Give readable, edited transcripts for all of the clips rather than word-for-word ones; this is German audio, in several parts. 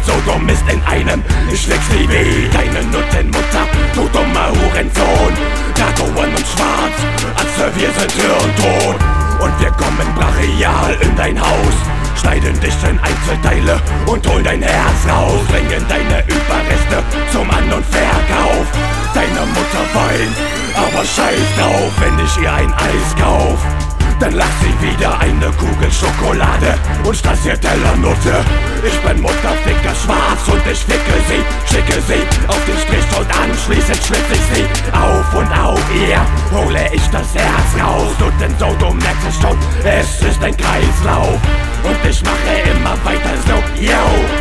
Sodom ist in einem. Ich schläg's nie wie deine Nuttenmutter, du dummer Hurensohn. Tatoen und schwarz, als wir sind hirntot. Und wir kommen brachial in dein Haus, schneiden dich in Einzelteile und holen dein Herz raus. Bringen deine Überreste zum An- und Verkauf. Deine Mutter weint, aber scheiß drauf, wenn ich ihr ein Eis kauf. Dann lacht sie wieder eine Kugel Schokolade und Strass ihr Tellernutte. Ich bin Mutterficker schwarz und ich ficke sie, schicke sie auf den Strich und anschließend schlitze ich sie auf und auf ihr hole ich das Herz raus. Und in Sodom merkst du schon, es ist ein Kreislauf und ich mache immer weiter so, yo,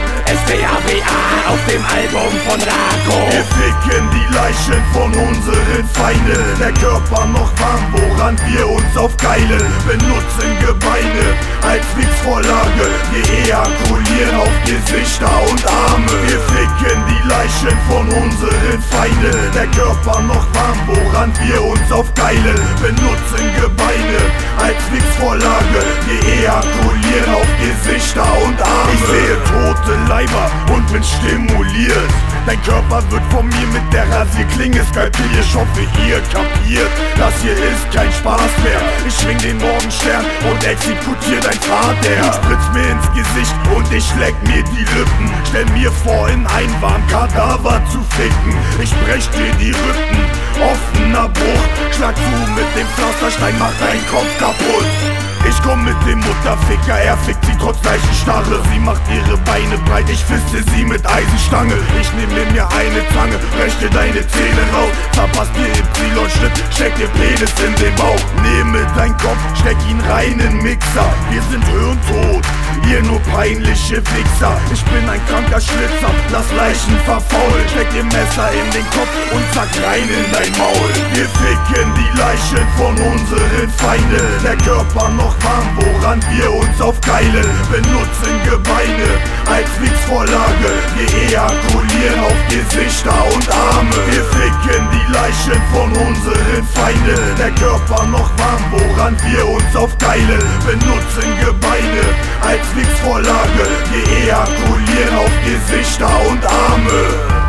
SWAWA auf dem Album von Rako. Wir ficken die Leichen von unseren Feinden, der Körper noch warm, woran wir uns aufgeilen. Benutzen Gebeine als Wichsvorlage, wir ejakulieren auf Gesichter und Arme. Wir ficken die Leichen von unseren Feinden, der Körper noch warm, woran wir uns aufgeilen. Benutzen Gebeine als Wichsvorlage, wir ejakulieren auf Gesichter und Arme. Ich sehe tote Leiber und bin stimuliert. Dein Körper wird von mir mit der Rasierklinge skalpiert. Ich hoffe, ihr kapiert, das hier ist kein Spaß mehr. Ich schwing den Morgenstern und exekutier dein Vater. Du spritzt mir ins Gesicht und ich leck mir die Lippen. Stell mir vor, in ein warmen Kadaver zu ficken. Ich brech dir die Rippen, offener Bruch. Schlag zu mit dem Pflasterstein, mach deinen Kopf kaputt. Ich komm mit dem Mutterficker, er fickt sie trotz Leichenstarre. Sie macht ihre Beine breit, ich fiste sie mit Eisenstange. Ich nehme mir eine Zange, brech dir deine Zähne raus. Verpasst dir Y-Schnitt, steck dir Penis in den Bauch. Nehme dein Kopf, steck ihn rein in Mixer. Wir sind hirntot, ihr nur peinliche Wichser. Ich bin ein kranker Schlitzer, lass Leichen verfaulen. Steck dir Messer in den Kopf und zack rein in dein Maul. Wir ficken die Leichen von unseren Feinden, der Körper noch warm, woran wir uns aufgeilen. Benutzen Gebeine als Wichsvorlage, wir ejakulieren auf Gesichter und Arme. Wir ficken die Leichen von unseren Feinden, der Körper noch warm, woran wir uns aufgeilen. Benutzen Gebeine als Wichsvorlage, wir ejakulieren auf Gesichter und Arme.